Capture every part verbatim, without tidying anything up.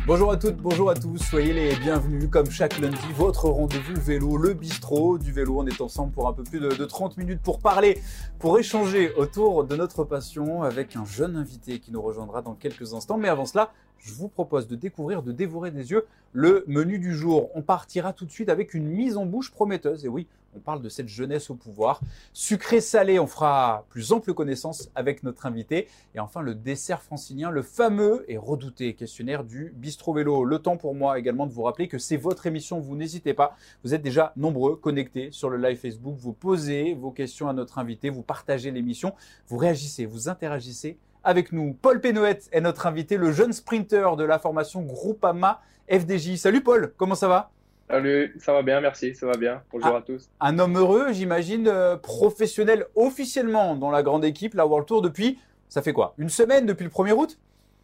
Bonjour à toutes, bonjour à tous, soyez les bienvenus comme chaque lundi, votre rendez-vous vélo, le bistrot du vélo. On est ensemble pour un peu plus de, de trente minutes pour parler, pour échanger autour de notre passion avec un jeune invité qui nous rejoindra dans quelques instants. Mais avant cela, je vous propose de découvrir, de dévorer des yeux le menu du jour. On partira tout de suite avec une mise en bouche prometteuse. Et oui, on parle de cette jeunesse au pouvoir. Sucré-salé, on fera plus ample connaissance avec notre invité. Et enfin, le dessert francilien, le fameux et redouté questionnaire du bistrot vélo. Le temps pour moi également de vous rappeler que c'est votre émission. Vous n'hésitez pas. Vous êtes déjà nombreux connectés sur le live Facebook. Vous posez vos questions à notre invité. Vous partagez l'émission. Vous réagissez, vous interagissez avec nous. Paul Pénoët est notre invité, le jeune sprinter de la formation Groupama F D J. Salut Paul, comment ça va ? Salut, ça va bien, merci, ça va bien. Bonjour ah, à tous. Un homme heureux, j'imagine, euh, professionnel officiellement dans la grande équipe, la World Tour, depuis, ça fait quoi ? Une semaine depuis le premier août ?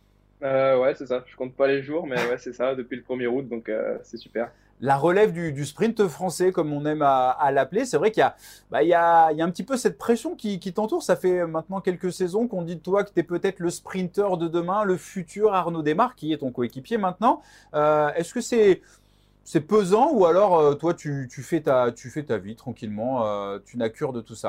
euh, Ouais, c'est ça, je compte pas les jours, mais ouais, c'est ça, depuis le premier août, donc euh, c'est super. La relève du, du sprint français, comme on aime à, à l'appeler, c'est vrai qu'il y a, bah, il y a, il y a un petit peu cette pression qui, qui t'entoure. Ça fait maintenant quelques saisons qu'on dit de toi que tu es peut-être le sprinter de demain, le futur Arnaud Démare, qui est ton coéquipier maintenant. Euh, est-ce que c'est, c'est pesant ou alors euh, toi, tu, tu, fais ta, tu fais ta vie tranquillement, euh, tu n'as cure de tout ça ?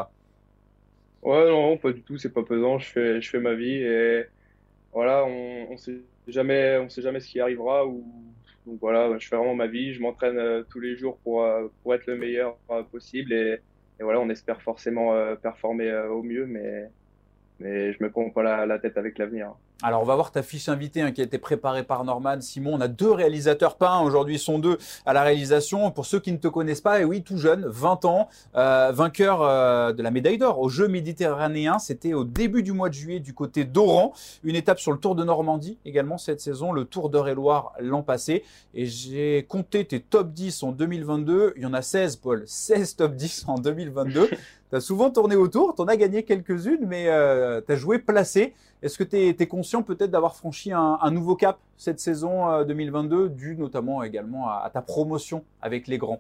Ouais, non, pas du tout, c'est pas pesant, je fais, je fais ma vie et voilà, on, on sait jamais, on sait jamais ce qui arrivera ou donc voilà, je fais vraiment ma vie, je m'entraîne euh, tous les jours pour, euh, pour être le meilleur euh, possible et, et voilà, on espère forcément euh, performer euh, au mieux, mais, mais je me prends pas la, la tête avec l'avenir. Alors, on va voir ta fiche invitée hein, qui a été préparée par Norman. Simon, on a deux réalisateurs, pas un, aujourd'hui ils sont deux à la réalisation. Pour ceux qui ne te connaissent pas, et oui, tout jeune, vingt ans, euh, vainqueur euh, de la médaille d'or aux Jeux méditerranéens. C'était au début du mois de juillet du côté d'Oran. Une étape sur le Tour de Normandie également cette saison, le Tour d'Eure-et-Loir l'an passé. Et j'ai compté tes top dix en deux mille vingt-deux. Il y en a seize, Paul, seize top dix en deux mille vingt-deux. Tu as souvent tourné autour, tu en as gagné quelques-unes, mais euh, tu as joué placé. Est-ce que tu es conscient peut-être d'avoir franchi un, un nouveau cap cette saison euh, deux mille vingt-deux, dû notamment également à, à ta promotion avec les grands ?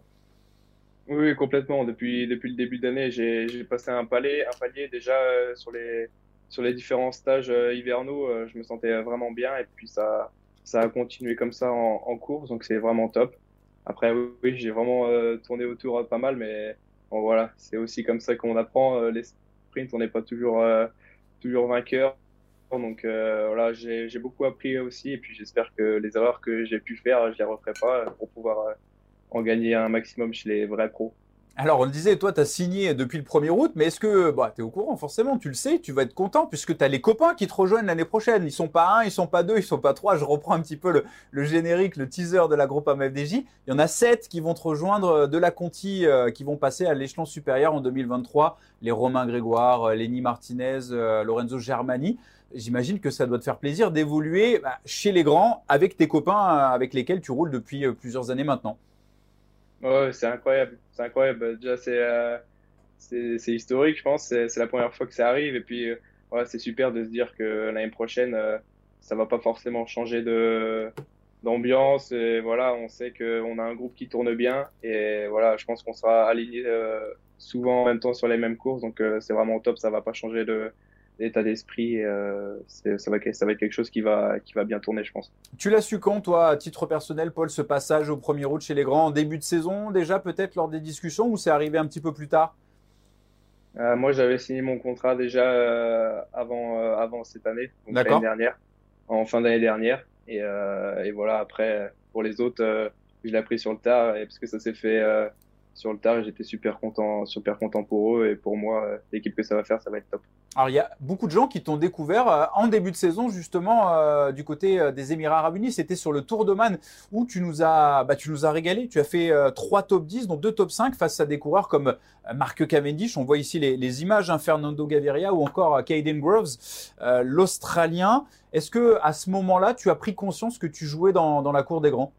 Oui, complètement. Depuis, depuis le début d'année, j'ai, j'ai passé un palier, un palier déjà euh, sur les, sur les différents stages euh, hivernaux. Euh, je me sentais vraiment bien et puis ça, ça a continué comme ça en, en course, donc c'est vraiment top. Après, oui, oui, j'ai vraiment euh, tourné autour euh, pas mal, mais bon, voilà, c'est aussi comme ça qu'on apprend. Euh, les sprints, on n'est pas toujours, euh, toujours vainqueur. Donc euh, voilà, j'ai, j'ai beaucoup appris aussi et puis j'espère que les erreurs que j'ai pu faire, je les referai pas euh, pour pouvoir euh, en gagner un maximum chez les vrais pros. Alors, on le disait, toi, tu as signé depuis le premier août, mais est-ce que bah, tu es au courant, forcément, tu le sais, tu vas être content puisque tu as les copains qui te rejoignent l'année prochaine. Ils sont pas un, ils sont pas deux, ils sont pas trois. Je reprends un petit peu le, le générique, le teaser de la Groupama F D J. Il y en a sept qui vont te rejoindre de la Conti, euh, qui vont passer à l'échelon supérieur en deux mille vingt-trois. Les Romain Grégoire, euh, Lenny Martinez, euh, Lorenzo Germani. J'imagine que ça doit te faire plaisir d'évoluer bah, chez les grands avec tes copains euh, avec lesquels tu roules depuis euh, plusieurs années maintenant. Ouais, c'est incroyable, c'est incroyable. Déjà, c'est euh, c'est c'est historique, je pense. C'est c'est la première fois que ça arrive. Et puis, euh, ouais, c'est super de se dire que l'année prochaine, euh, ça va pas forcément changer de d'ambiance. Et voilà, on sait qu'on a un groupe qui tourne bien. Et voilà, je pense qu'on sera aligné euh, souvent en même temps sur les mêmes courses. Donc, euh, c'est vraiment top. Ça va pas changer de d'état d'esprit. Et, euh, c'est- ça va ça va être quelque chose qui va qui va bien tourner, je pense. Tu l'as su quand, toi, à titre personnel, Paul, ce passage au premier route chez les grands, en début de saison, déjà, peut-être lors des discussions, ou c'est arrivé un petit peu plus tard ? Euh, moi, j'avais signé mon contrat déjà euh, avant, euh, avant cette année, donc l'année D'accord ? dernière, en fin d'année dernière. Et, euh, et voilà, après, pour les autres, euh, je l'ai appris sur le tard, et parce que ça s'est fait euh, sur le tard, et j'étais super content, super content pour eux, et pour moi, euh, l'équipe que ça va faire, ça va être top. Alors, il y a beaucoup de gens qui t'ont découvert euh, en début de saison, justement, euh, du côté euh, des Émirats Arabes Unis. C'était sur le Tour d'Oman où tu nous as, bah, tu nous as régalé. Tu as fait euh, trois top dix, dont deux top cinq face à des coureurs comme euh, Mark Cavendish. On voit ici les, les images, hein, Fernando Gaviria ou encore euh, Caden Groves, euh, l'Australien. Est-ce que à ce moment-là, tu as pris conscience que tu jouais dans, dans la cour des grands ?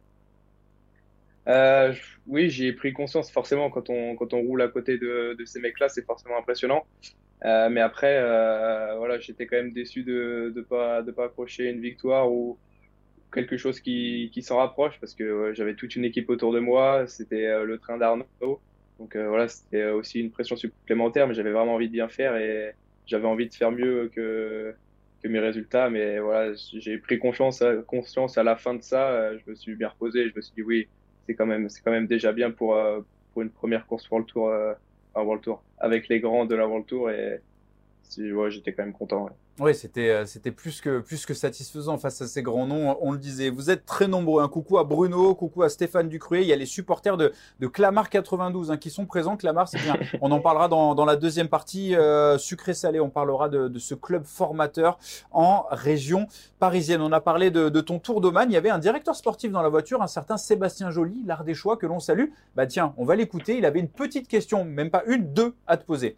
Euh, je- oui, j'ai pris conscience, forcément, quand on, quand on roule à côté de, de ces mecs-là, c'est forcément impressionnant. Euh, mais après, euh, voilà, j'étais quand même déçu de de pas de pas accrocher une victoire ou quelque chose qui qui s'en rapproche parce que ouais, j'avais toute une équipe autour de moi. C'était euh, le train d'Arnaud, donc euh, voilà, c'était aussi une pression supplémentaire, mais j'avais vraiment envie de bien faire et j'avais envie de faire mieux que que mes résultats. Mais voilà, j'ai pris conscience, conscience à la fin de ça. Euh, je me suis bien reposé. Je me suis dit oui, c'est quand même, c'est quand même déjà bien pour, euh, pour une première course World Tour, euh, un World Tour avec les grands de la World Tour. Et si, ouais, j'étais quand même content. Ouais. Oui, c'était euh, c'était plus que plus que satisfaisant face à ces grands noms. On le disait. Vous êtes très nombreux. Un coucou à Bruno, coucou à Stéphane Ducruet. Il y a les supporters de de Clamart quatre-vingt-douze hein, qui sont présents. Clamart, c'est bien. On en parlera dans dans la deuxième partie euh, sucré-salé. On parlera de de ce club formateur en région parisienne. On a parlé de de ton Tour d'Oman. Il y avait un directeur sportif dans la voiture, un certain Sébastien Joly, l'Ardéchois que l'on salue. Bah tiens, on va l'écouter. Il avait une petite question, même pas une, deux à te poser.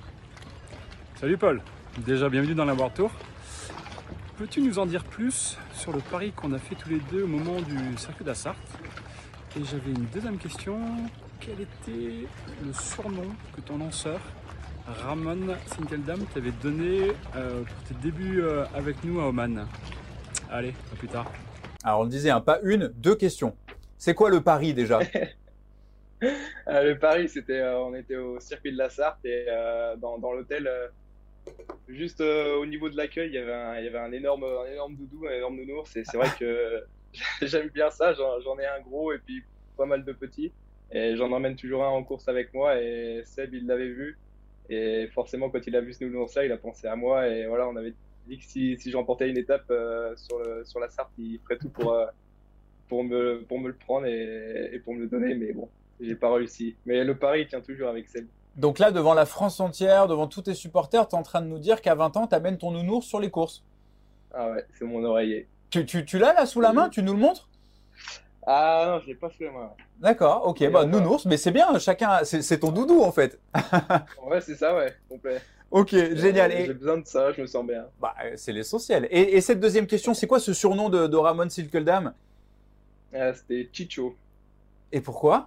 Salut Paul. Déjà, bienvenue dans la World Tour. Peux-tu nous en dire plus sur le pari qu'on a fait tous les deux au moment du circuit de la Sarthe? Et j'avais une deuxième question. Quel était le surnom que ton lanceur, Ramon Sinkeldam, t'avait donné euh, pour tes débuts euh, avec nous à Oman? Allez, à plus tard. Alors, on le disait, hein, pas une, deux questions. C'est quoi le pari déjà? Euh, le pari, c'était, euh, on était au circuit de la Sarthe et euh, dans, dans l'hôtel, euh, juste euh, au niveau de l'accueil, il y avait un, il y avait un énorme, un énorme doudou, un énorme nounours. Et c'est vrai que j'aime bien ça. J'en, j'en ai un gros et puis pas mal de petits. Et j'en emmène toujours un en course avec moi. Et Seb, il l'avait vu. Et forcément, quand il a vu ce nounours-là, il a pensé à moi. Et voilà, on avait dit que si, si j'emportais une étape euh, sur, le, sur la Sarthe, il ferait tout pour, euh, pour, me, pour me le prendre et, et pour me le donner. Mais bon. J'ai pas réussi. Mais le pari tient toujours avec Seb. Donc là, devant la France entière, devant tous tes supporters, tu es en train de nous dire qu'à vingt ans, tu amènes ton nounours sur les courses. Ah ouais, c'est mon oreiller. Tu, tu, tu l'as là sous la main? Tu nous le montres? Ah non, je l'ai pas sous la main. D'accord, ok, Et bah enfin... nounours, mais c'est bien, chacun, c'est, c'est ton doudou en fait. Ouais, c'est ça, ouais, complet. Ok, génial. Et... J'ai besoin de ça, je me sens bien. Bah, c'est l'essentiel. Et, et cette deuxième question, c'est quoi ce surnom de, de Ramon Sinkeldam? Ah, c'était Chicho. Et pourquoi?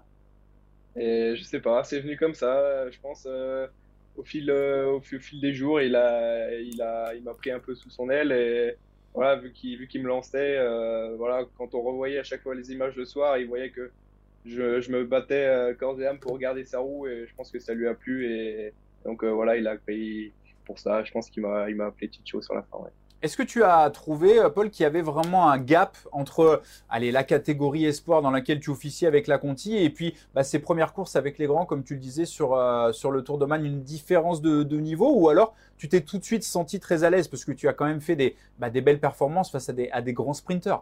Et je sais pas, c'est venu comme ça, je pense, euh, au fil, euh, au, fil, au fil des jours, il a, il a, il m'a pris un peu sous son aile et voilà, vu qu'il, vu qu'il me lançait, euh, voilà, quand on revoyait à chaque fois les images le soir, il voyait que je, je me battais euh, corps et âme pour garder sa roue et je pense que ça lui a plu et donc euh, voilà, il a pris pour ça. Je pense qu'il m'a, il m'a appelé Chicho sur la fin. Ouais. Est-ce que tu as trouvé, Paul, qu'il y avait vraiment un gap entre allez, la catégorie espoir dans laquelle tu officies avec la Conti et puis bah, ces premières courses avec les grands, comme tu le disais sur, euh, sur le Tour d'Oman, une différence de, de niveau ou alors tu t'es tout de suite senti très à l'aise parce que tu as quand même fait des, bah, des belles performances face à des, à des grands sprinteurs?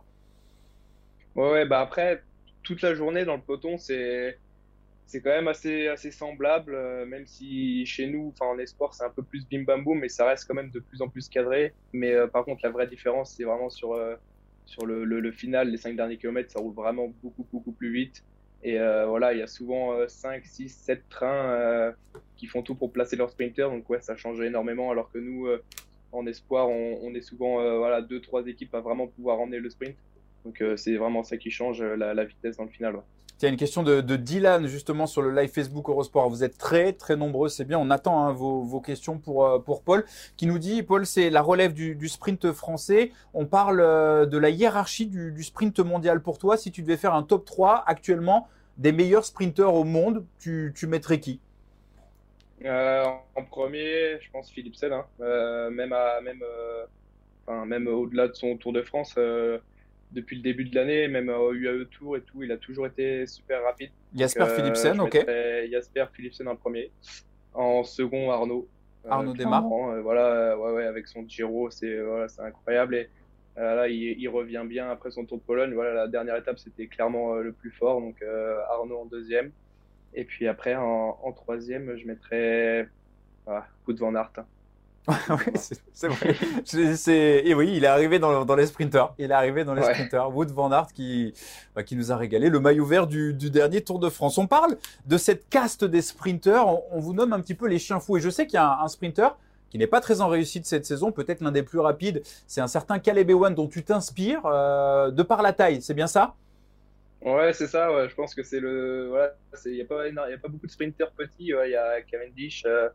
Ouais, ouais, bah après, toute la journée dans le peloton, c'est c'est quand même assez, assez semblable, euh, même si chez nous, enfin en espoir, c'est un peu plus bim bam boum, mais ça reste quand même de plus en plus cadré. Mais euh, par contre, la vraie différence, c'est vraiment sur, euh, sur le, le, le final, les cinq derniers kilomètres, ça roule vraiment beaucoup, beaucoup plus vite. Et euh, voilà, il y a souvent euh, cinq, six, sept trains euh, qui font tout pour placer leurs sprinters. Donc ouais, ça change énormément, alors que nous, euh, en espoir, on, on est souvent euh, voilà, deux, trois équipes à vraiment pouvoir emmener le sprint. Donc euh, c'est vraiment ça qui change la, la vitesse dans le final. Ouais. Il y a une question de, de Dylan justement sur le live Facebook Eurosport. Vous êtes très très nombreux, c'est bien. On attend hein, vos, vos questions pour, pour Paul qui nous dit, Paul, c'est la relève du, du sprint français. On parle de la hiérarchie du, du sprint mondial pour toi. Si tu devais faire un top trois actuellement des meilleurs sprinteurs au monde, tu, tu mettrais qui? euh, En premier, je pense Philipsen. Hein. Euh, même à, même, euh, enfin, même au-delà de son Tour de France. Euh, depuis le début de l'année, même au U A E Tour et tout, il a toujours été super rapide. Jasper euh, Philipsen, ok. Jasper Philipsen en premier. En second, Arnaud. Arnaud euh, Démare. Euh, voilà, ouais, ouais, avec son Giro, c'est voilà, c'est incroyable. Et euh, là, il, il revient bien après son Tour de Pologne. Voilà, la dernière étape, c'était clairement euh, le plus fort. Donc euh, Arnaud en deuxième. Et puis après, en, en troisième, je mettrais ah, Wout van Aert. oui, c'est, c'est vrai. C'est, c'est, et oui, il est arrivé dans, dans les sprinters. Il est arrivé dans les ouais. sprinters. Wout van Aert qui, bah, qui nous a régalé. Le maillot vert du, du dernier Tour de France. On parle de cette caste des sprinters. On, on vous nomme un petit peu les chiens fous. Et je sais qu'il y a un, un sprinter qui n'est pas très en réussite cette saison. Peut-être l'un des plus rapides. C'est un certain Caleb Ewan dont tu t'inspires euh, de par la taille. C'est bien ça? Ouais, c'est ça. Ouais. Je pense que c'est le. Voilà, il n'y a, a pas beaucoup de sprinters petits. Il ouais. y a Cavendish. Euh...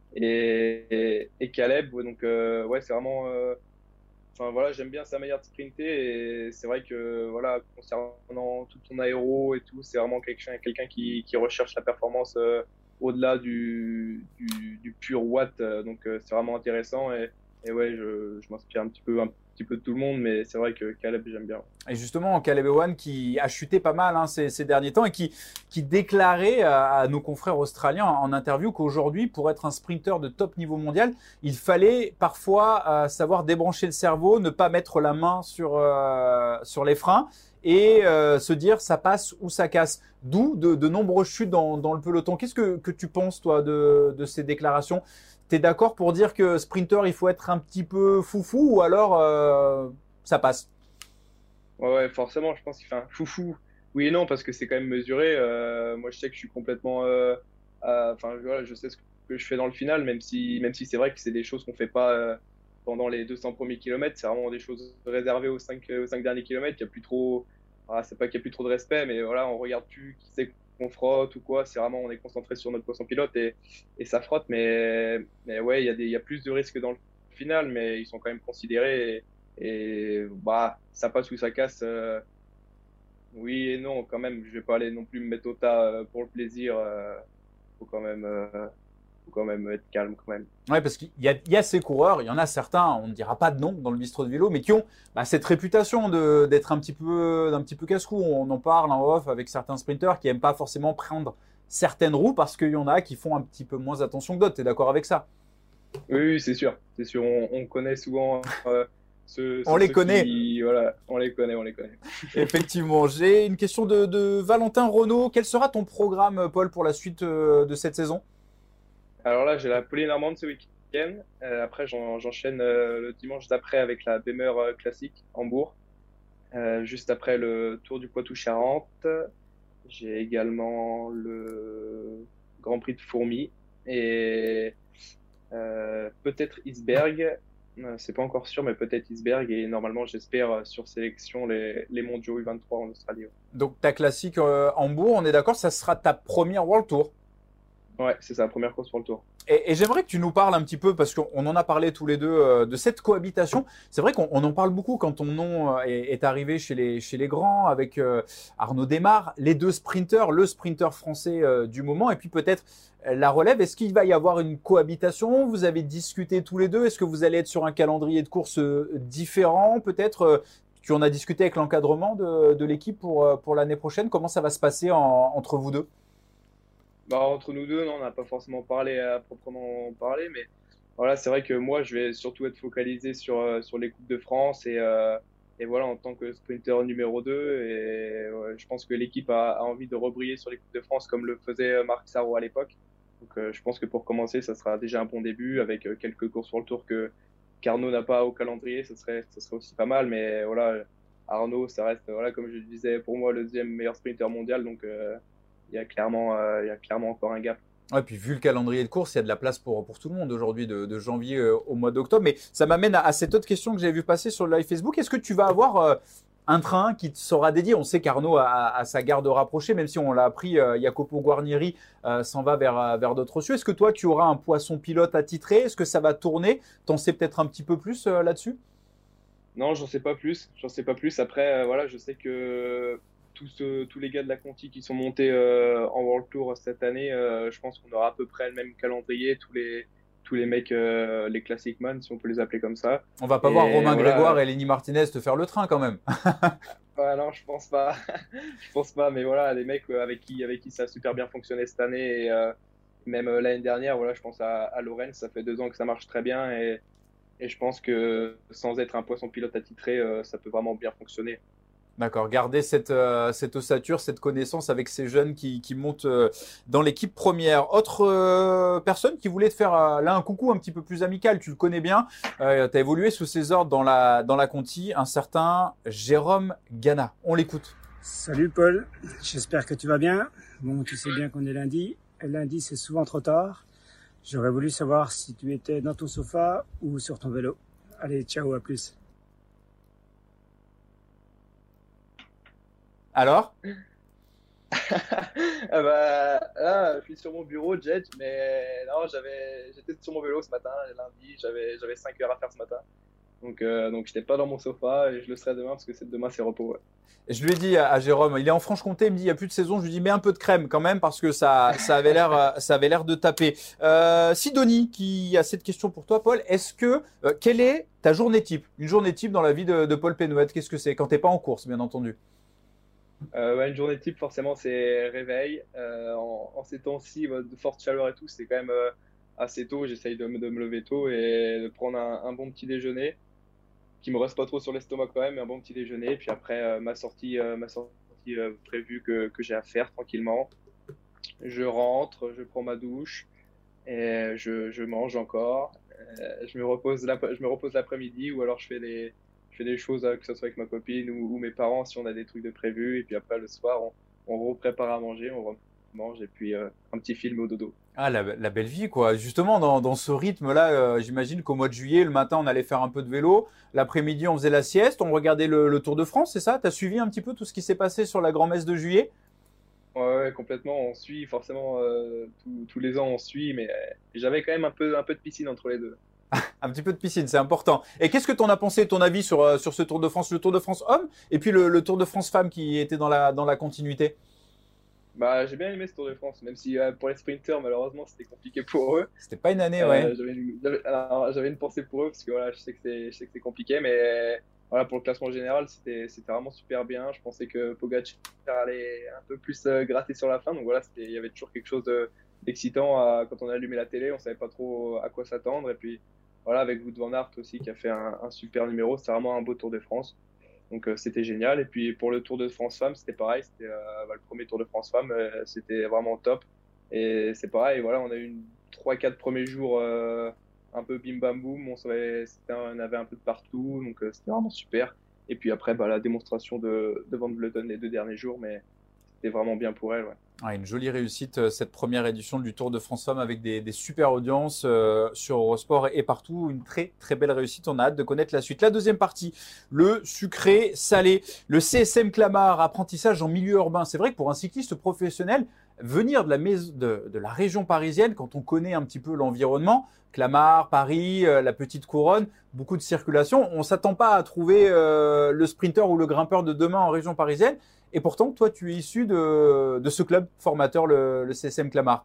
Et, et, et Caleb, donc euh, ouais, c'est vraiment. Euh, enfin voilà, j'aime bien sa manière de sprinter et c'est vrai que voilà, concernant tout ton aéro et tout, c'est vraiment quelqu'un, quelqu'un qui, qui recherche la performance euh, au-delà du, du, du pur watt, euh, donc euh, c'est vraiment intéressant et, et ouais, je, je m'inspire un petit peu, un petit peu de tout le monde, mais c'est vrai que Caleb, j'aime bien. Et justement, Caleb Ewan qui a chuté pas mal hein, ces, ces derniers temps et qui, qui déclarait à, à nos confrères australiens en interview qu'aujourd'hui, pour être un sprinter de top niveau mondial, il fallait parfois euh, savoir débrancher le cerveau, ne pas mettre la main sur, euh, sur les freins et euh, se dire ça passe ou ça casse. D'où de, de nombreuses chutes dans, dans le peloton. Qu'est-ce que, que tu penses, toi, de, de ces déclarations? Tu es d'accord pour dire que sprinter, il faut être un petit peu foufou ou alors euh, ça passe? Ouais, ouais, forcément, je pense qu'il fait un foufou. Oui et non, parce que c'est quand même mesuré. Euh, moi, je sais que je suis complètement. euh, à- Enfin, voilà, je sais ce que je fais dans le final, même si, même si c'est vrai que c'est des choses qu'on fait pas euh, pendant les deux cents premiers kilomètres. C'est vraiment des choses réservées aux cinq, aux cinq derniers kilomètres. Il y a plus trop. Ah, c'est pas qu'il y a plus trop de respect, mais voilà, on regarde plus qui c'est qu'on frotte ou quoi. C'est vraiment, on est concentré sur notre poisson pilote et, et ça frotte. Mais, mais ouais, il y a des, il y a plus de risques dans le final, mais ils sont quand même considérés. Et bah, ça passe ou ça casse. euh, oui et non, quand même. Je vais pas aller non plus me mettre au tas euh, pour le plaisir. euh, faut quand même, euh, faut quand même être calme quand même. Ouais, parce qu'il y a, il y a ces coureurs, il y en a certains, on ne dira pas de nom dans le bistrot de vélo, mais qui ont bah, cette réputation de, d'être un petit peu, d'un petit peu casse-cou. On en parle en off avec certains sprinteurs qui n'aiment pas forcément prendre certaines roues parce qu'il y en a qui font un petit peu moins attention que d'autres. Tu es d'accord avec ça? Oui, oui, c'est sûr, c'est sûr. On, on connaît souvent euh, ceux, On ceux, les ceux connaît. qui, voilà, on les connaît, on les connaît. Effectivement. J'ai une question de, de Valentin Renaud. Quel sera ton programme, Paul, pour la suite euh, de cette saison? Alors là, j'ai la Polynormande ce week-end. Euh, après, j'en- j'enchaîne euh, le dimanche d'après avec la Bemer euh, classique Hambourg. Euh, juste après le Tour du Poitou-Charentes. J'ai également le Grand Prix de Fourmies et euh, peut-être Isberg. Euh, C'est pas encore sûr, mais peut-être Isberg. Et normalement, j'espère euh, sur sélection les, les mondiaux U vingt-trois en Australie. Donc ta classique euh, Hambourg, on est d'accord, ça sera ta première World Tour. Ouais, c'est sa première course pour le Tour. Et, et j'aimerais que tu nous parles un petit peu, parce qu'on en a parlé tous les deux, euh, de cette cohabitation. C'est vrai qu'on on en parle beaucoup quand ton nom euh, est, est arrivé chez les, chez les grands, avec euh, Arnaud Desmar, les deux sprinteurs, le sprinter français euh, du moment, et puis peut-être euh, la relève. Est-ce qu'il va y avoir une cohabitation? Vous avez discuté tous les deux. Est-ce que vous allez être sur un calendrier de course euh, différent? Peut-être euh, tu en as discuté avec l'encadrement de, de l'équipe pour, euh, pour l'année prochaine. Comment ça va se passer en- entre vous deux? Bah, entre nous deux, non, on n'a pas forcément parlé à proprement parler, mais voilà, c'est vrai que moi, je vais surtout être focalisé sur, euh, sur les Coupes de France et, euh, et voilà, en tant que sprinter numéro deux. Et ouais, je pense que l'équipe a, a envie de rebriller sur les Coupes de France comme le faisait euh, Marc Sarro à l'époque. Donc, euh, je pense que pour commencer, ça sera déjà un bon début avec euh, quelques courses sur le tour que qu'Arnaud n'a pas au calendrier. Ça serait, ça serait aussi pas mal, mais voilà, Arnaud, ça reste, voilà, comme je le disais, pour moi, le deuxième meilleur sprinter mondial. Donc, euh, il y a clairement, euh, il y a clairement encore un gap. Ouais, puis vu le calendrier de course, il y a de la place pour, pour tout le monde aujourd'hui, de, de janvier euh, au mois d'octobre. Mais ça m'amène à, à cette autre question que j'avais vu passer sur le live Facebook. Est-ce que tu vas avoir euh, un train qui te sera dédié? On sait qu'Arnaud a, a- a sa garde rapprochée, même si on l'a appris, euh, Jacopo Guarnieri euh, s'en va vers, euh, vers d'autres cieux. Est-ce que toi, tu auras un poisson pilote attitré? Est-ce que ça va tourner? T'en sais peut-être un petit peu plus euh, là-dessus? Non, j'en sais pas plus. J'en sais pas plus. Après, euh, voilà, je sais que tous, euh, tous les gars de la Conti qui sont montés euh, en World Tour cette année, euh, je pense qu'on aura à peu près le même calendrier. Tous les, tous les mecs, euh, les Classic Man, si on peut les appeler comme ça. On va pas voir Et Romain Grégoire voilà. et Lenny Martinez te faire le train quand même. Ah non, je pense pas. Je pense pas. Mais voilà, les mecs euh, avec qui, avec qui ça a super bien fonctionné cette année et euh, même euh, l'année dernière, voilà, je pense à, à Lorenz. Ça fait deux ans que ça marche très bien et, et je pense que sans être un poisson pilote attitré, euh, ça peut vraiment bien fonctionner. D'accord, garder cette, euh, cette ossature, cette connaissance avec ces jeunes qui, qui montent euh, dans l'équipe première. Autre euh, personne qui voulait te faire euh, là un coucou un petit peu plus amical, tu le connais bien, euh, tu as évolué sous ses ordres dans la, dans la Conti, un certain Jérôme Gana. On l'écoute. Salut Paul, j'espère que tu vas bien. Bon, tu sais bien qu'on est lundi. Et lundi, c'est souvent trop tard. J'aurais voulu savoir si tu étais dans ton sofa ou sur ton vélo. Allez, ciao, à plus. Alors? Ah bah, là, je suis sur mon bureau, Jet, mais non, j'avais, j'étais sur mon vélo ce matin, lundi, j'avais, j'avais cinq heures à faire ce matin. Donc, euh, donc je n'étais pas dans mon sofa et je le serai demain parce que c'est, demain, c'est repos. Ouais. Et je lui ai dit à, à Jérôme, il est en Franche-Comté, il me dit il n'y a plus de saison. Je lui dis mets un peu de crème quand même parce que ça, ça avait l'air, euh, ça avait l'air de taper. Euh, Sidonie qui a cette question pour toi, Paul. Est-ce que euh, quelle est ta journée type? Une journée type dans la vie de, de Paul Pénouët, qu'est-ce que c'est quand t'es pas en course, bien entendu? Euh, ouais, une journée type, forcément, c'est réveil. Euh, en, en ces temps-ci, bah, de forte chaleur et tout, c'est quand même euh, assez tôt. J'essaye de, me- de me lever tôt et de prendre un, un bon petit déjeuner qui me reste pas trop sur l'estomac quand même, mais un bon petit déjeuner. Puis après, euh, ma sortie, euh, ma sortie euh, prévue que, que j'ai à faire tranquillement. Je rentre, je prends ma douche et je, je mange encore. Euh, je me repose l'ap- je me repose l'après-midi ou alors je fais des, je fais des choses, euh, que ce soit avec ma copine ou, ou mes parents si on a des trucs de prévus. Et puis après, le soir, on, on reprépare à manger, on mange et puis euh, un petit film au dodo. Ah, la, la belle vie, quoi. Justement, dans, dans ce rythme-là, euh, j'imagine qu'au mois de juillet, le matin, on allait faire un peu de vélo. L'après-midi, on faisait la sieste. On regardait le, le Tour de France, c'est ça? Tu as suivi un petit peu tout ce qui s'est passé sur la grand-messe de juillet? Ouais, ouais, complètement. On suit forcément euh, tous tous les ans, on suit, mais euh, j'avais quand même un peu, un peu de piscine entre les deux. Un petit peu de piscine, c'est important. Et qu'est-ce que tu en as pensé, ton avis sur, euh, sur ce Tour de France, le Tour de France homme et puis le, le Tour de France femme qui était dans la, dans la continuité? Bah, j'ai bien aimé ce Tour de France, même si euh, pour les sprinters, malheureusement, c'était compliqué pour eux. C'était pas une année, ouais. Euh, j'avais une, j'avais- alors, j'avais une pensée pour eux parce que voilà, je sais que c'est, je sais que c'est compliqué, mais voilà, pour le classement général, c'était, c'était vraiment super bien. Je pensais que Pogacar allait un peu plus euh, gratter sur la fin, donc voilà, c'était, il y avait toujours quelque chose de- d'excitant à- quand on a allumé la télé, on savait pas trop à quoi s'attendre. Et puis voilà, avec Wout van Aert aussi qui a fait un, un super numéro, c'était vraiment un beau Tour de France. Donc euh, c'était génial. Et puis pour le Tour de France Femmes, c'était pareil. C'était euh, bah, le premier Tour de France Femmes, euh, c'était vraiment top. Et c'est pareil, voilà, on a eu une trois quatre premiers jours euh, un peu bim bam boum. On, savait, c'était un- on avait un peu de partout, donc euh, c'était vraiment super. Et puis après, bah, la démonstration de, de Van Vleuten les deux derniers jours, mais c'était vraiment bien pour elle. Ouais. Ouais, une jolie réussite, euh, cette première édition du Tour de France Femmes avec des, des super audiences euh, sur Eurosport et partout. Une très très belle réussite. On a hâte de connaître la suite. La deuxième partie, le sucré salé, le C S M Clamart, apprentissage en milieu urbain. C'est vrai que pour un cycliste professionnel, venir de la, maison, de, de la région parisienne, quand on connaît un petit peu l'environnement, Clamart, Paris, euh, la petite couronne, beaucoup de circulation, on s'attend pas à trouver euh, le sprinter ou le grimpeur de demain en région parisienne. Et pourtant, toi, tu es issu de, de ce club formateur, le, le C S M Clamart.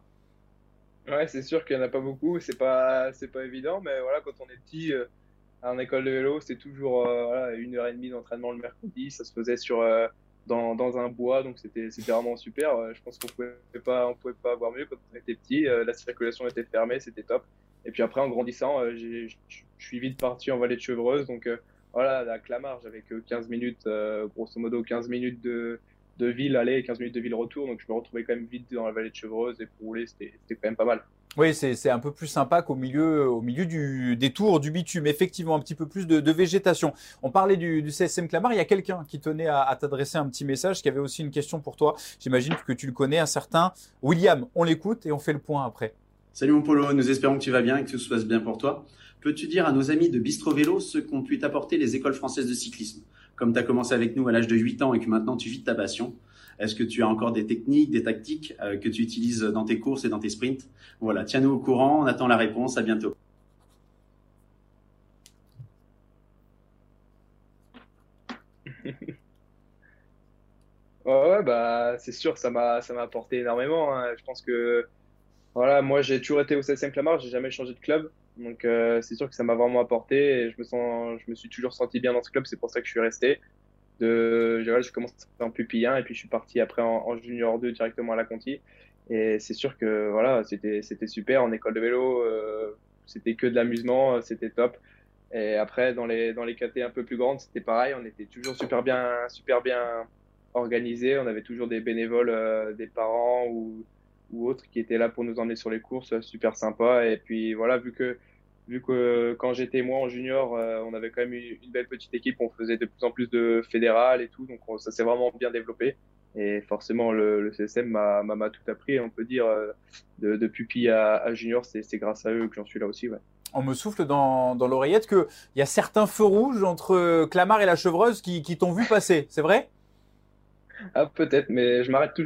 Ouais, c'est sûr qu'il n'y en a pas beaucoup, c'est pas, c'est pas évident, mais voilà, quand on est petit, euh, en école de vélo, c'est toujours euh, voilà, une heure et demie d'entraînement le mercredi, ça se faisait sur, euh, dans, dans un bois, donc c'était, c'était vraiment super. Euh, Je pense qu'on pouvait pas, on pouvait pas avoir mieux quand on était petit, euh, la circulation était fermée, c'était top. Et puis après, en grandissant, euh, j'ai, je je suis vite parti en vallée de Chevreuse, donc euh, voilà, à Clamart, j'avais que quinze minutes, euh, grosso modo quinze minutes de de ville aller et quinze minutes de ville retour. Donc je me retrouvais quand même vite dans la vallée de Chevreuse et pour rouler, c'était c'était quand même pas mal. Oui, c'est, c'est un peu plus sympa qu'au milieu, au milieu du, des tours du bitume. Effectivement, un petit peu plus de, de végétation. On parlait du, du C S M Clamart. Il y a quelqu'un qui tenait à, à t'adresser un petit message, qui avait aussi une question pour toi. J'imagine que tu le connais, un certain William. On l'écoute et on fait le point après. Salut mon Polo, nous espérons que tu vas bien et que tout se passe bien pour toi. Peux-tu dire à nos amis de Bistro Vélo ce qu'ont pu t'apporter les écoles françaises de cyclisme? Comme tu as commencé avec nous à l'âge de huit ans et que maintenant tu vis de ta passion, est-ce que tu as encore des techniques, des tactiques euh, que tu utilises dans tes courses et dans tes sprints? Voilà, tiens-nous au courant, on attend la réponse, à bientôt. Ouais, ouais, bah c'est sûr, ça m'a ça m'a apporté énormément. Hein. Je pense que voilà, moi j'ai toujours été au C S M Clamart, j'ai jamais changé de club. Donc euh, c'est sûr que ça m'a vraiment apporté et je me sens je me suis toujours senti bien dans ce club, c'est pour ça que je suis resté. De j'ai voilà, j'ai commencé en pupille un et puis je suis parti après en, en junior deux directement à la Conti. Et c'est sûr que voilà, c'était c'était super en école de vélo, euh, c'était que de l'amusement, c'était top. Et après, dans les, dans les K T un peu plus grandes, c'était pareil. On était toujours super bien, super bien organisés. On avait toujours des bénévoles, euh, des parents ou, ou autres qui étaient là pour nous emmener sur les courses, super sympa. Et puis voilà, vu que, vu que euh, quand j'étais moi en junior, euh, on avait quand même une, une belle petite équipe. On faisait de plus en plus de fédérales et tout. Donc on- ça s'est vraiment bien développé. Et forcément, le, le C S M m'a, m'a, m'a tout appris. On peut dire, euh, de, de pupille à, à junior, c'est, c'est grâce à eux que j'en suis là aussi. Ouais. On me souffle dans, dans l'oreillette qu'il y a certains feux rouges entre Clamart et la Chevreuse qui, qui t'ont vu passer. C'est vrai? Ah, peut-être, mais je m'arrête toujours.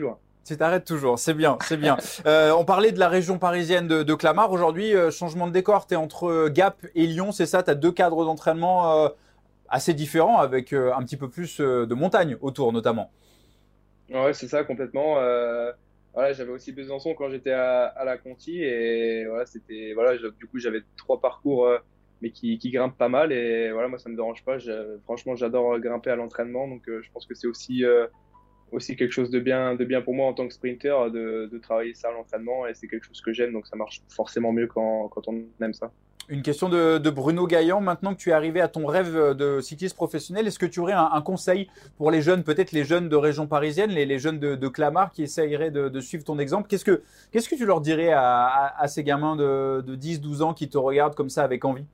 Tu t'arrêtes toujours, c'est bien, c'est bien. Euh, on parlait de la région parisienne de, de Clamart. Aujourd'hui, euh, changement de décor, tu es entre Gap et Lyon, c'est ça? Tu as deux cadres d'entraînement euh, assez différents avec euh, un petit peu plus euh, de montagne autour notamment. Ouais, c'est ça, complètement. Euh, voilà, j'avais aussi Besançon quand j'étais à, à la Conti et voilà, c'était voilà, je- du coup j'avais trois parcours euh, mais qui, qui grimpent pas mal et voilà, moi ça me dérange pas. Je- franchement, j'adore grimper à l'entraînement, donc euh, je pense que c'est aussi euh, aussi quelque chose de bien de bien pour moi en tant que sprinter de, de travailler ça à l'entraînement et c'est quelque chose que j'aime, donc ça marche forcément mieux quand quand on aime ça. Une question de, de Bruno Gaillan. Maintenant que tu es arrivé à ton rêve de cycliste professionnel, est-ce que tu aurais un, un conseil pour les jeunes, peut-être les jeunes de région parisienne, les, les jeunes de, de Clamart qui essaieraient de, de suivre ton exemple? Qu'est-ce que, qu'est-ce que tu leur dirais à, à, à ces gamins de, de dix douze ans qui te regardent comme ça avec envie?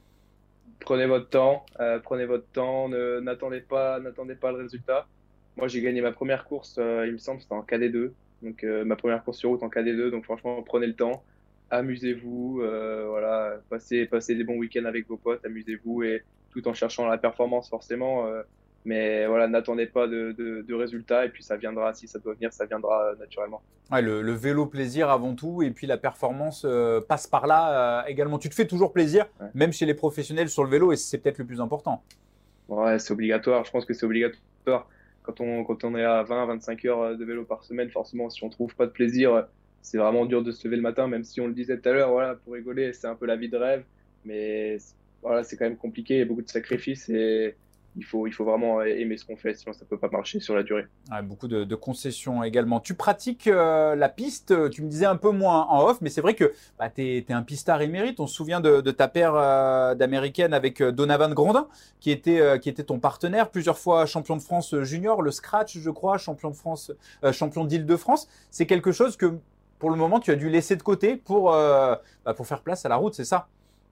Prenez votre temps, euh, prenez votre temps, ne- n'attendez pas, n'attendez pas le résultat. Moi, j'ai gagné ma première course, euh, il me semble, c'était en K D deux. Donc, euh, ma première course sur route en K D deux. Donc, franchement, prenez le temps, amusez-vous, euh, voilà, passez, passez des bons week-ends avec vos potes, amusez-vous et tout en cherchant la performance, forcément. euh, mais voilà, n'attendez pas de, de, de résultats et puis ça viendra. Si ça doit venir, ça viendra euh, naturellement. Ouais, le, le vélo plaisir avant tout, et puis la performance euh, passe par là euh, également. Tu te fais toujours plaisir, Ouais. même chez les professionnels sur le vélo, et c'est peut-être le plus important. Ouais, c'est obligatoire. Je pense que c'est obligatoire. Quand on, quand on est à vingt, vingt-cinq heures de vélo par semaine, forcément, si on trouve pas de plaisir, c'est vraiment dur de se lever le matin, même si on le disait tout à l'heure, voilà, pour rigoler, c'est un peu la vie de rêve. Mais voilà, c'est quand même compliqué, il y a beaucoup de sacrifices et il faut, il faut vraiment aimer ce qu'on fait, sinon ça peut pas marcher sur la durée. Ouais, beaucoup de, de concessions également. Tu pratiques euh, la piste, tu me disais un peu moins en off, mais c'est vrai que bah, tu es un pistard émérite. On se souvient de, de ta paire euh, d'américaine avec euh, Donovan Grondin, qui était, euh, qui était ton partenaire, plusieurs fois champion de France junior, le scratch, je crois, champion de France, euh, champion d'Île-de-France. C'est quelque chose que, pour le moment, tu as dû laisser de côté pour, euh, bah, pour faire place à la route, c'est ça?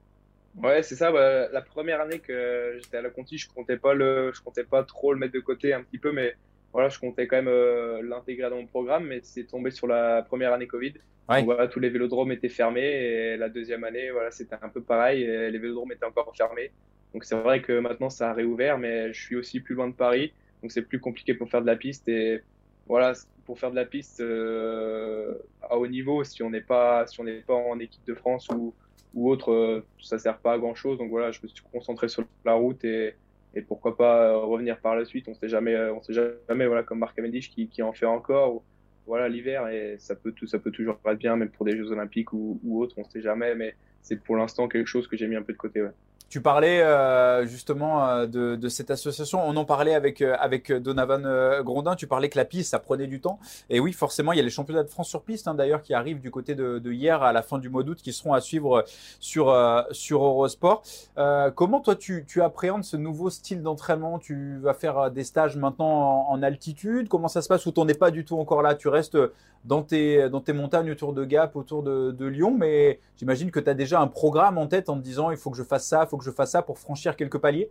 Ouais, c'est ça. Bah, la première année que j'étais à la Conti, je comptais pas le, je comptais pas trop le mettre de côté un petit peu, mais voilà, je comptais quand même euh, l'intégrer dans mon programme. Mais c'est tombé sur la première année Covid. Donc Ouais. voilà, tous les vélodromes étaient fermés et la deuxième année, voilà, c'était un peu pareil. Et les vélodromes étaient encore fermés. Donc c'est vrai que maintenant ça a réouvert, mais je suis aussi plus loin de Paris, donc c'est plus compliqué pour faire de la piste. Et voilà, pour faire de la piste euh, à haut niveau, si on n'est pas, si on n'est pas en équipe de France ou ou autre, euh, ça sert pas à grand chose. Donc voilà, je me suis concentré sur la route et, et pourquoi pas euh, revenir par la suite. On sait jamais, euh, on sait jamais, voilà, comme Mark Cavendish qui, qui en fait encore, ou, voilà, l'hiver et ça peut tout, ça peut toujours être bien, même pour des Jeux Olympiques ou, ou autres, on sait jamais, mais c'est pour l'instant quelque chose que j'ai mis un peu de côté, ouais. Tu parlais euh, justement euh, de, de cette association. On en parlait avec, euh, avec Donovan euh, Grondin. Tu parlais que la piste, ça prenait du temps. Et oui, forcément, il y a les championnats de France sur piste, hein, d'ailleurs, qui arrivent du côté de, de hier à la fin du mois d'août, qui seront à suivre sur, euh, sur Eurosport. Euh, comment toi, tu, tu appréhendes ce nouveau style d'entraînement? Tu vas faire des stages maintenant en, en altitude? Comment ça se passe? Ou tu n'en es pas du tout encore là? Tu restes dans tes, dans tes montagnes autour de Gap, autour de, de Lyon, mais j'imagine que tu as déjà un programme en tête en te disant il faut que je fasse ça, il faut que je fasse ça pour franchir quelques paliers.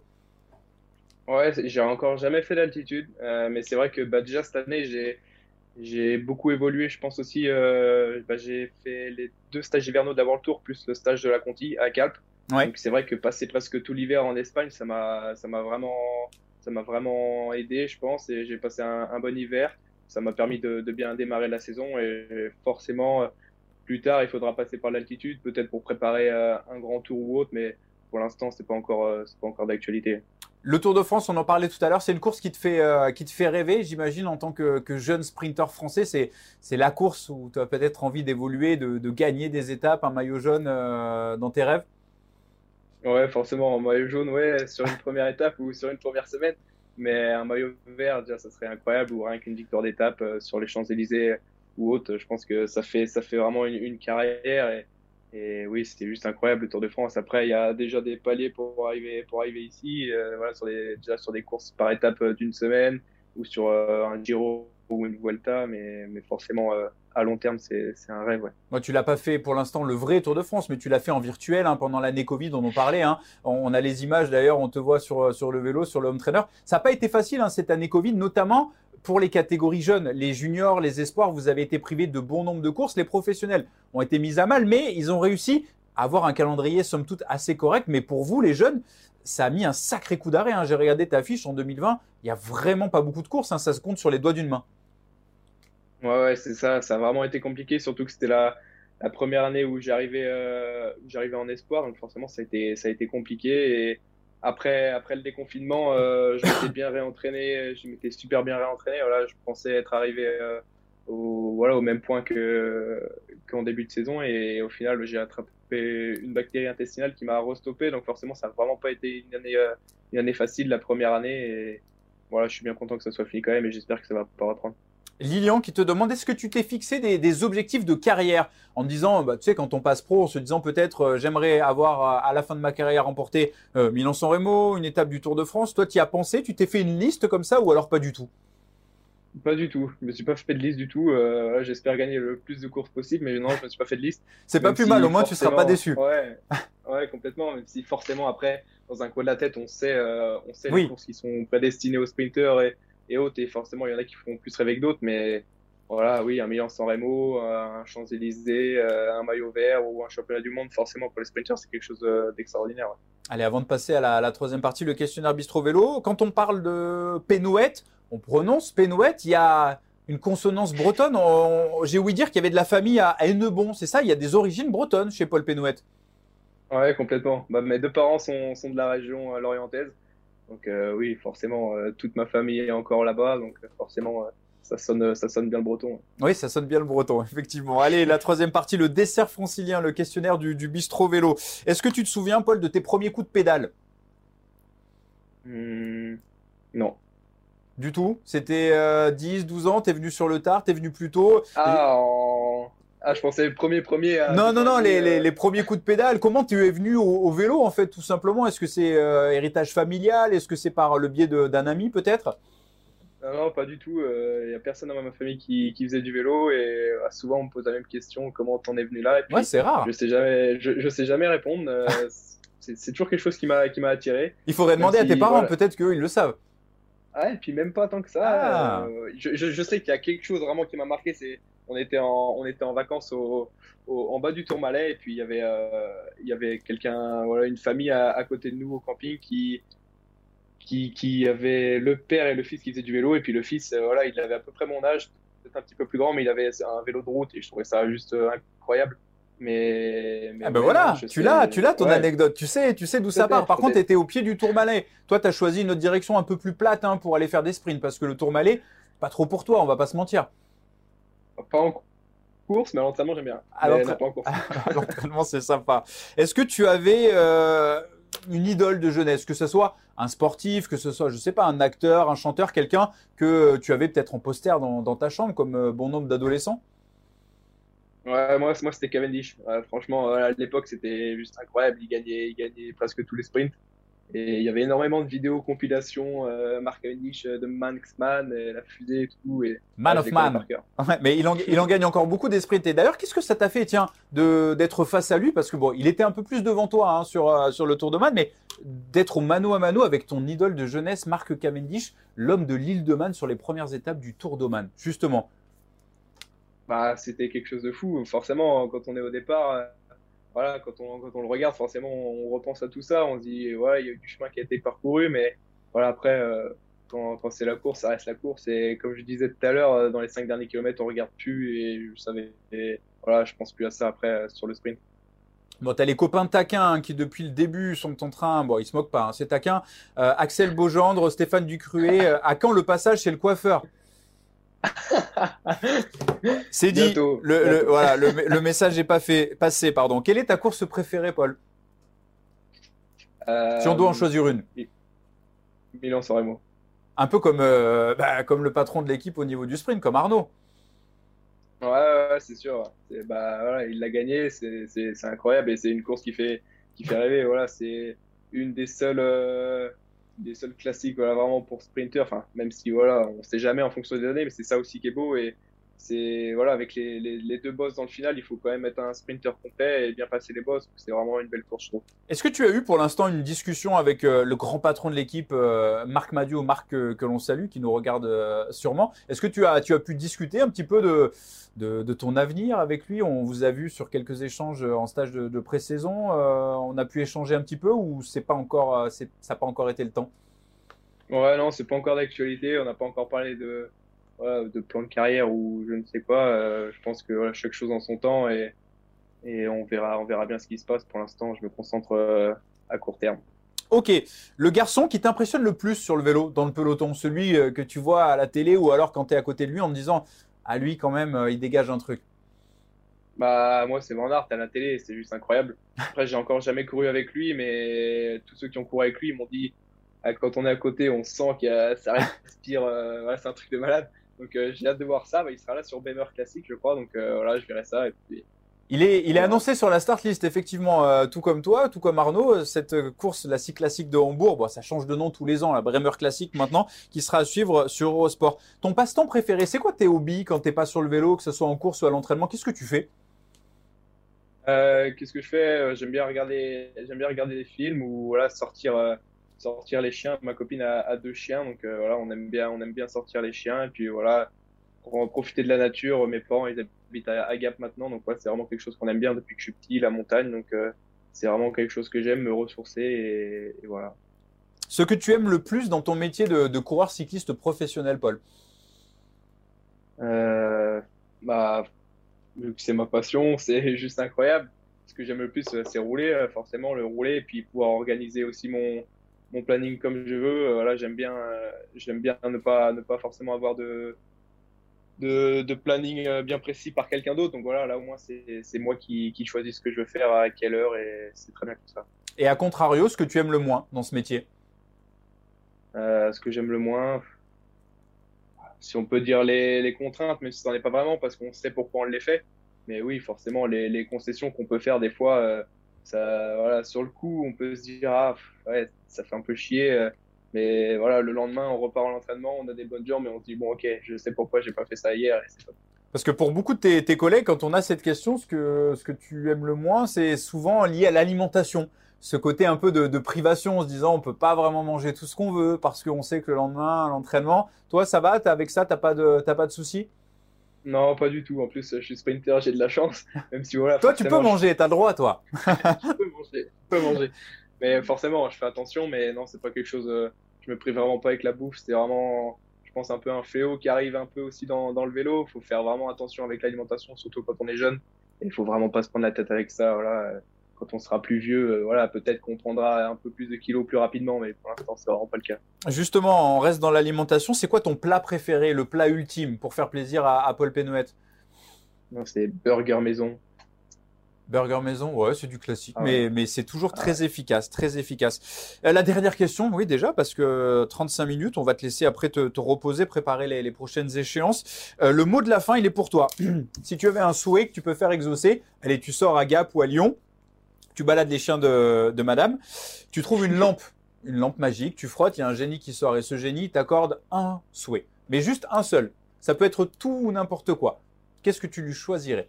Ouais, c'est- j'ai encore jamais fait d'altitude, euh, mais c'est vrai que bah, déjà cette année, j'ai j'ai beaucoup évolué. Je pense aussi, euh, bah, j'ai fait les deux stages hivernaux d'avant le tour, plus le stage de la Conti à Calpe. Ouais. Donc c'est vrai que passer presque tout l'hiver en Espagne, ça m'a ça m'a vraiment ça m'a vraiment aidé, je pense, et j'ai passé un, un bon hiver. Ça m'a permis de, de bien démarrer la saison et forcément, euh, plus tard, il faudra passer par l'altitude, peut-être pour préparer euh, un grand tour ou autre, mais pour l'instant, c'est pas encore euh, c'est pas encore d'actualité. Le Tour de France, on en parlait tout à l'heure, c'est une course qui te fait, euh, qui te fait rêver, j'imagine, en tant que, que jeune sprinter français. C'est, c'est la course où tu as peut-être envie d'évoluer, de, de gagner des étapes, un maillot jaune euh, dans tes rêves. Ouais, forcément, en maillot jaune, ouais, sur une première étape ou sur une première semaine. Mais un maillot vert, déjà, ça serait incroyable, ou rien qu'une victoire d'étape euh, sur les Champs-Élysées ou autre. Je pense que ça fait, ça fait vraiment une, une carrière. Et, et oui, c'était juste incroyable le Tour de France. Après, il y a déjà des paliers pour arriver, pour arriver ici. Euh, voilà, sur des, déjà sur des courses par étape euh, d'une semaine ou sur euh, un Giro ou une Vuelta. Mais, mais forcément, euh, à long terme, c'est, c'est un rêve, ouais. Moi, tu l'as pas fait pour l'instant le vrai Tour de France, mais tu l'as fait en virtuel hein, pendant l'année Covid, on en parlait. Hein. On a les images d'ailleurs, on te voit sur, sur le vélo, sur le home trainer. Ça n'a pas été facile hein, cette année Covid, notamment pour les catégories jeunes, les juniors, les espoirs. Vous avez été privés de bon nombre de courses. Les professionnels ont été mis à mal, mais ils ont réussi à avoir un calendrier somme toute assez correct. Mais pour vous, les jeunes, ça a mis un sacré coup d'arrêt. Hein. J'ai regardé ta fiche en deux mille vingt, il n'y a vraiment pas beaucoup de courses. Hein. Ça se compte sur les doigts d'une main. Ouais, ouais, c'est ça. Ça a vraiment été compliqué, surtout que c'était la, la première année où j'arrivais euh, où j'arrivais en espoir. Donc forcément, ça a été, ça a été compliqué. Et après, après le déconfinement, euh, je m'étais bien réentraîné. Je m'étais super bien réentraîné. Voilà, je pensais être arrivé euh, au, voilà, au même point que, qu'en début de saison. Et au final, j'ai attrapé une bactérie intestinale qui m'a restoppé. Donc forcément, ça n'a vraiment pas été une année, euh, une année facile la première année. Et voilà, je suis bien content que ça soit fini quand même. Et j'espère que ça va pas reprendre. Lilian qui te demande est-ce que tu t'es fixé des, des objectifs de carrière en disant, bah, tu sais, quand on passe pro, en se disant peut-être euh, j'aimerais avoir euh, à la fin de ma carrière remporté euh, Milan-San Remo, une étape du Tour de France. Toi, tu y as pensé, tu t'es fait une liste comme ça ou alors pas du tout? Pas du tout. Je me suis pas fait de liste du tout. Euh, voilà, j'espère gagner le plus de courses possible, mais non, je me suis pas fait de liste. C'est pas Même plus mal, si au moins tu seras pas forcément, déçu. ouais, ouais, complètement. Même si forcément après, dans un coin de la tête, on sait, euh, on sait les Oui, courses qui sont prédestinées aux sprinters et, et autres, et forcément il y en a qui feront plus rêver que d'autres, mais voilà, oui, un Milan-San Remo, un Champs-Élysées, euh, un maillot vert ou un championnat du monde, forcément pour les sprinters, c'est quelque chose euh, d'extraordinaire. Ouais. allez, avant de passer à la, la troisième partie, le questionnaire Bistro Vélo, quand on parle de Pénouette, on prononce Pénouette, il y a une consonance bretonne. On- J'ai ouï dire qu'il y avait de la famille à Hennebon, c'est ça? Il y a des origines bretonnes chez Paul Pénouette. Ouais, complètement. Bah, mes deux parents sont, sont de la région euh, lorientaise. Donc euh, oui, forcément, euh, toute ma famille est encore là-bas, donc euh, forcément, euh, ça sonne, ça sonne bien le breton. Oui, ça sonne bien le breton, effectivement. Allez, la troisième partie, le dessert francilien, le questionnaire du, du bistrot vélo. Est-ce que tu te souviens, Paul, de tes premiers coups de pédale? Hmm, non. Du tout. C'était euh, dix, douze ans, t'es venu sur le tard, t'es venu plus tôt. Et- Ah, en... ah, je pensais premier, premier à Non, deux non, ans et non, demi. les, les, euh, les premiers coups de pédale. Comment tu es venu au, au vélo, en fait, tout simplement? Est-ce que c'est euh, héritage familial? Est-ce que c'est par le biais de- d'un ami, peut-être? Non, non, pas du tout. Il y a personne dans ma famille qui, qui faisait du vélo et euh, souvent on me pose la même question, comment t'en es venu là? Et Ouais, puis c'est je rare. sais jamais, je, je sais jamais répondre. euh, c'est c'est toujours quelque chose qui m'a qui m'a attiré, Il faudrait même demander à tes si parents, voilà. peut-être qu'eux, ils le savent. Ah, et puis même pas tant que ça. Ah, euh, je, je, je sais qu'il y a quelque chose vraiment qui m'a marqué. C'est on était en on était en vacances au, au- en bas du Tourmalet et puis il y avait euh, il y avait quelqu'un, voilà, une famille à, à côté de nous au camping qui qui, qui avait le père et le fils qui faisaient du vélo. Et puis le fils, euh, voilà, il avait à peu près mon âge, peut-être un petit peu plus grand, mais il avait un vélo de route et je trouvais ça juste euh, incroyable. Mais, mais ah ben ouais, non, voilà, je tu l'as, tu sais. l'as ton Ouais, anecdote. Tu sais, tu sais d'où ça part. peut-être, Par contre, tu peut-être. étais au pied du Tourmalet. Toi, tu as choisi une autre direction un peu plus plate hein, pour aller faire des sprints parce que le Tourmalet, pas trop pour toi, on va pas se mentir. Pas en course, mais à l'entraînement, j'aime bien. À Mais non, l'entra- pas en course. à l'entraînement, c'est sympa. Est-ce que tu avais euh, une idole de jeunesse, que ce soit un sportif, que ce soit, je sais pas, un acteur, un chanteur, quelqu'un que tu avais peut-être en poster dans, dans ta chambre, comme euh, bon nombre d'adolescents? Ouais, moi, moi c'était Cavendish. Ouais, franchement, euh, à l'époque, c'était juste incroyable. Il gagnait, il gagnait presque tous les sprints. Et il y avait énormément de vidéos compilations, euh, Mark Cavendish, euh, de Manxman, et la fusée et tout. Et Man ouais, je of les connais Man. par cœur. Ouais, mais il en, il en gagne encore beaucoup des sprints. Et d'ailleurs, qu'est-ce que ça t'a fait, tiens, de d'être face à lui? Parce que bon, il était un peu plus devant toi hein, sur, euh, sur le Tour de Man, mais d'être au mano à mano avec ton idole de jeunesse, Mark Cavendish, l'homme de l'île de Man sur les premières étapes du Tour d'Oman, justement. Bah, c'était quelque chose de fou. Forcément, quand on est au départ, euh, voilà, quand on, quand on le regarde, forcément, on repense à tout ça. On se dit, ouais, il y a eu du chemin qui a été parcouru, mais voilà, après, euh, quand, quand c'est la course, ça reste la course. Et comme je disais tout à l'heure, euh, dans les cinq derniers kilomètres, on regarde plus et je savais, et voilà, je pense plus à ça après euh, sur le sprint. Bon, t'as les copains de taquin hein, qui, depuis le début, sont en train. Bon, ils se moquent pas, hein, c'est taquin. Euh, Axel Beaugendre, Stéphane Ducruet. euh, à quand le passage chez le coiffeur? C'est dit. Bientôt, Le, le- bientôt. voilà, le, le message n'est pas fait, passé, pardon. Quelle est ta course préférée, Paul? Si on doit en Euh, choisir une. Milan-San Remo. Un peu comme, euh, bah, comme le patron de l'équipe au niveau du sprint, comme Arnaud. Ouais, ouais, ouais, c'est sûr. C'est, bah, voilà, il l'a gagné, c'est, c'est, c'est incroyable et c'est une course qui fait, qui fait rêver. Voilà, c'est une des seules, euh, des seuls classiques, voilà, vraiment pour sprinter. Enfin, même si, voilà, on sait jamais en fonction des années, mais c'est ça aussi qui est beau. Et c'est, voilà, avec les, les, les deux bosses dans le final, il faut quand même être un sprinter complet et bien passer les bosses. C'est vraiment une belle course, je trouve. Est-ce que tu as eu pour l'instant une discussion avec euh, le grand patron de l'équipe, euh, Marc Madiot, Marc euh, que l'on salue, qui nous regarde euh, sûrement. Est-ce que tu as, tu as pu discuter un petit peu de, de, de ton avenir avec lui? On vous a vu sur quelques échanges en stage de, de pré-saison. Euh, on a pu échanger un petit peu ou c'est pas encore, euh, c'est, ça n'a pas encore été le temps? Ouais, non, c'est pas encore d'actualité. On n'a pas encore parlé de, voilà, de plan de carrière ou je ne sais quoi. Euh, je pense que voilà, chaque chose en son temps et, et on verra, on verra bien ce qui se passe. Pour l'instant, je me concentre euh, à court terme. Ok, le garçon qui t'impressionne le plus sur le vélo dans le peloton, celui euh, que tu vois à la télé ou alors quand tu es à côté de lui en te disant « Ah lui quand même, euh, il dégage un truc ». Bah, moi, c'est Van Aert à la télé, c'est juste incroyable. Après, j'ai encore jamais couru avec lui, mais tous ceux qui ont couru avec lui ils m'ont dit, ah, quand on est à côté, on sent que ça respire, euh, ouais, c'est un truc de malade. Donc, euh, j'ai hâte de voir ça. Bah, il sera là sur Bemer Classic, je crois. Donc, euh, voilà, je verrai ça. Et puis, Il est, il est voilà. annoncé sur la start list, effectivement, euh, tout comme toi, tout comme Arnaud. Cette euh, course, la Cycle Classique de Hambourg, bon, ça change de nom tous les ans, la Bremer Classic maintenant, qui sera à suivre sur Eurosport. Ton passe-temps préféré, c'est quoi tes hobbies quand t'es pas sur le vélo, que ce soit en course ou à l'entraînement? Qu'est-ce que tu fais? Euh, qu'est-ce que je fais? Euh, J'aime bien regarder, j'aime bien regarder des films ou voilà, sortir, euh, sortir les chiens. Ma copine a, a deux chiens, donc euh, voilà, on aime bien, on aime bien sortir les chiens. Et puis voilà, pour en profiter de la nature. Mes parents, ils habitent à, à Gap maintenant, donc ouais, c'est vraiment quelque chose qu'on aime bien depuis que je suis petit, la montagne. Donc euh, c'est vraiment quelque chose que j'aime, me ressourcer et, et voilà. Ce que tu aimes le plus dans ton métier de, de coureur cycliste professionnel, Paul? Euh, bah, vu que c'est ma passion, c'est juste incroyable. Ce que j'aime le plus, euh, c'est rouler, euh, forcément, le rouler, et puis pouvoir organiser aussi mon, mon planning comme je veux. Euh, Voilà, j'aime bien, euh, j'aime bien ne pas, ne pas forcément avoir de, de, de planning euh, bien précis par quelqu'un d'autre. Donc voilà, là au moins, c'est, c'est moi qui, qui choisis ce que je veux faire, à quelle heure, et c'est très bien comme ça. Et à contrario, ce que tu aimes le moins dans ce métier? Euh, ce que j'aime le moins, si on peut dire les, les contraintes, mais ce n'en est pas vraiment parce qu'on sait pourquoi on les fait. Mais oui, forcément, les, les concessions qu'on peut faire des fois, euh, ça, voilà, sur le coup, on peut se dire, ah, pff, ouais, ça fait un peu chier. euh, mais voilà, le lendemain, on repart à l'entraînement, on a des bonnes jambes, mais on se dit, bon, ok, je sais pourquoi j'ai pas fait ça hier. Et c'est pas... Parce que pour beaucoup de tes, tes collègues, quand on a cette question, ce que, ce que tu aimes le moins, c'est souvent lié à l'alimentation. Ce côté un peu de, de privation, en se disant on peut pas vraiment manger tout ce qu'on veut parce qu'on sait que le lendemain, à l'entraînement, toi ça va, t'as avec ça, t'as pas de, t'as pas de soucis? Non, pas du tout. En plus, je suis sprinter, j'ai de la chance. Même si, voilà, Toi tu peux forcément, je, manger, t'as le droit toi. je peux manger. Je peux manger. Mais forcément, je fais attention, mais non, c'est pas quelque chose. euh, je me prive vraiment pas avec la bouffe. C'est vraiment, je pense, un peu un fléau qui arrive un peu aussi dans, dans le vélo. Il faut faire vraiment attention avec l'alimentation, surtout quand on est jeune. Et il faut vraiment pas se prendre la tête avec ça. Voilà. Euh, Quand on sera plus vieux, euh, voilà, peut-être qu'on prendra un peu plus de kilos plus rapidement, mais pour l'instant, c'est vraiment pas le cas. Justement, on reste dans l'alimentation. C'est quoi ton plat préféré, le plat ultime pour faire plaisir à, à Paul Pénouette? Non, c'est burger maison. Burger maison, ouais, c'est du classique, Ah mais, ouais. mais c'est toujours Ah très ouais. efficace, très efficace. Euh, la dernière question, oui déjà, parce que trente-cinq minutes, on va te laisser après te, te reposer, préparer les, les prochaines échéances. Euh, le mot de la fin, il est pour toi. Si tu avais un souhait que tu peux faire exaucer, allez, tu sors à Gap ou à Lyon, tu balades les chiens de, de madame, tu trouves une lampe, une lampe magique, tu frottes, il y a un génie qui sort et ce génie t'accorde un souhait, mais juste un seul. Ça peut être tout ou n'importe quoi. Qu'est-ce que tu lui choisirais?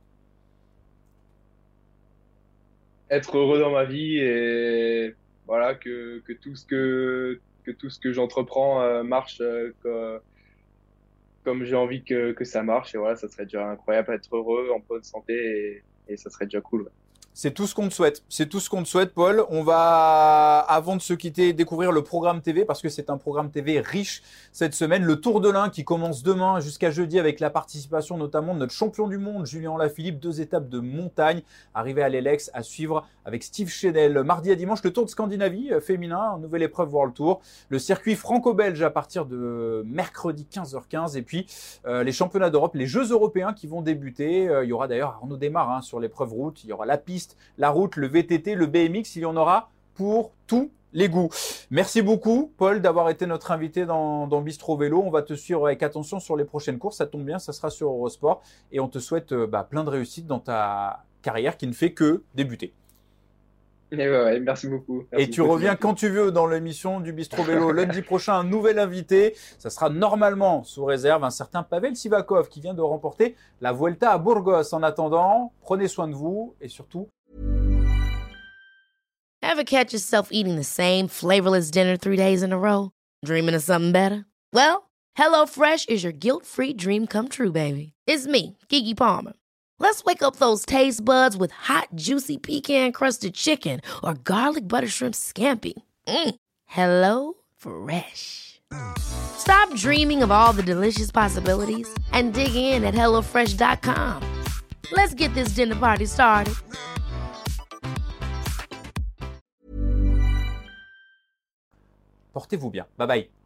Être heureux dans ma vie et voilà que, que tout ce que que tout ce que j'entreprends euh, marche euh, que- comme j'ai envie que, que ça marche et voilà ça serait déjà incroyable, être heureux en bonne santé et, et ça serait déjà cool, ouais. C'est tout ce qu'on te souhaite. C'est tout ce qu'on te souhaite, Paul. On va, avant de se quitter, découvrir le programme T V parce que c'est un programme T V riche cette semaine. Le Tour de l'Ain qui commence demain jusqu'à jeudi avec la participation notamment de notre champion du monde, Julien Alaphilippe. Deux étapes de montagne arrivées à l'Elex à suivre avec Steve Chenel. Mardi à dimanche, le Tour de Scandinavie féminin, nouvelle épreuve World Tour. Le circuit franco-belge à partir de mercredi quinze heures quinze. Et puis, euh, les championnats d'Europe, les Jeux européens qui vont débuter. Euh, il y aura d'ailleurs Arnaud Desmar hein, sur l'épreuve route. Il y aura la piste, la route, le V T T, le B M X, il y en aura pour tous les goûts. Merci beaucoup, Paul, d'avoir été notre invité dans, dans Bistro Vélo. On va te suivre avec attention sur les prochaines courses. Ça tombe bien, ça sera sur Eurosport. Et on te souhaite euh, bah, plein de réussite dans ta carrière qui ne fait que débuter. Et ouais, ouais, merci beaucoup. Merci Et tu beaucoup, reviens c'est quand tu veux dans l'émission du Bistro Vélo lundi prochain, un nouvel invité. Ça sera normalement sous réserve un certain Pavel Sivakov qui vient de remporter la Vuelta à Burgos. En attendant, prenez soin de vous et surtout, Ever catch yourself eating the same flavorless dinner three days in a row? Dreaming of something better? Well, HelloFresh is your guilt-free dream come true, baby. It's me, Keke Palmer. Let's wake up those taste buds with hot, juicy pecan-crusted chicken or garlic butter shrimp scampi. Mm. Hello Fresh. Stop dreaming of all the delicious possibilities and dig in at hello fresh dot com. Let's get this dinner party started. Portez-vous bien. Bye bye.